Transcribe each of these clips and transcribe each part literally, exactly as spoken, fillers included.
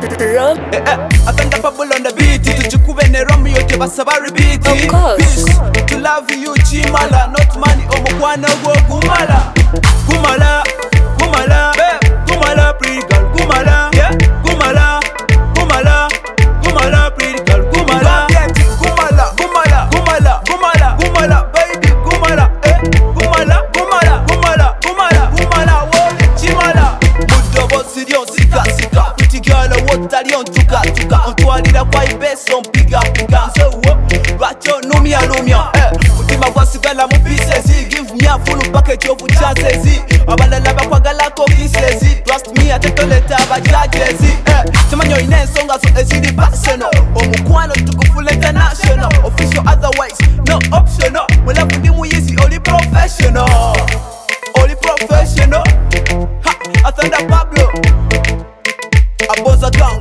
Rum. Eh, eh, atanda pabble on the beat. Tujikube ne Romeo te basaba repeat. Of course. Peace, to love you chimala, not money omukwana gwo gumala. Gumala, gumala, eh, gumala, pretty girl, gumala, yeah, gumala, gumala, gumala, pretty girl, gumala, gumala, gumala, gumala, gumala, gumala, baby, gumala, eh, gumala, gumala, gumala, gumala, gumala, woli chimala. Mudobo sirion sika sika, pretty girl, what are you tuka tuka, ontwalira kwa ibeso mpiga piga, so what, racho numia numia, eh, mutima kwa sigala mupise zi, give me a full package of chances zi, abalala bakwagala ko kisses, trust me atetoleta bajaje zi, eh, tumanyo inensonga so ezidi personal, omukwano tukufule international, official otherwise, no optional, mulafu ndi muyizi only professional, only professional, ha, Atanda Pablo, Aboza Gang.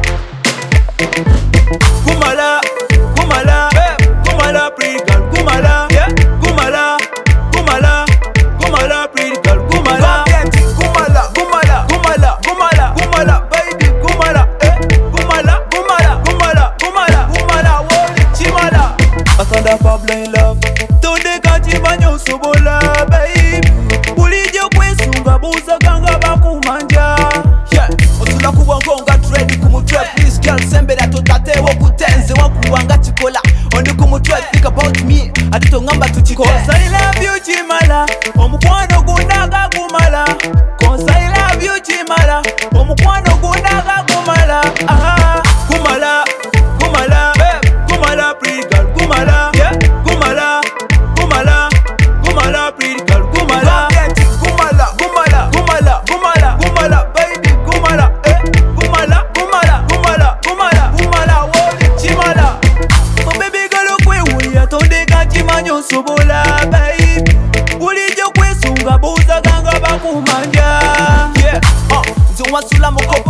Gumala, Gumala, eh, Gumala, pretty girl, Gumala, yeah, Gumala, Gumala, Gumala, pretty girl, Gumala, Gumala, Gumala, Gumala, Gumala, Gumala, baby, Gumala, eh, Gumala, Gumala, Gumala, Gumala, Gumala, woli chimala. Atanda Pablo in love, tonde kati banyo sobola, baby, bulijjo kwesunga buza ganga bakumanja, yeah, otula kuwangonga trade kumutwe, please girl sembera totatewo kutenze wakuwanga chikola, ondi kumutwe think about me, adito ngamba tuchike, cause I love you chimala, omukwano gunaga gumala, cause I love you chimala, omukwano gunaga gumala, ah, gumala, gumala, eh, gumala, pretty girl, gumala, yeah, gumala, gumala, gumala, pretty girl, gumala, gumala, gumala, gumala, gumala, gumala, baby, gumala, eh, gumala, gumala, gumala, gumala, gumala, woli chimala. Oh baby girl okwewe atonde kati manyo sobola, baby, bulijjo kwesunga buza ganga bakumanja, yeah, uh, nze wasula muko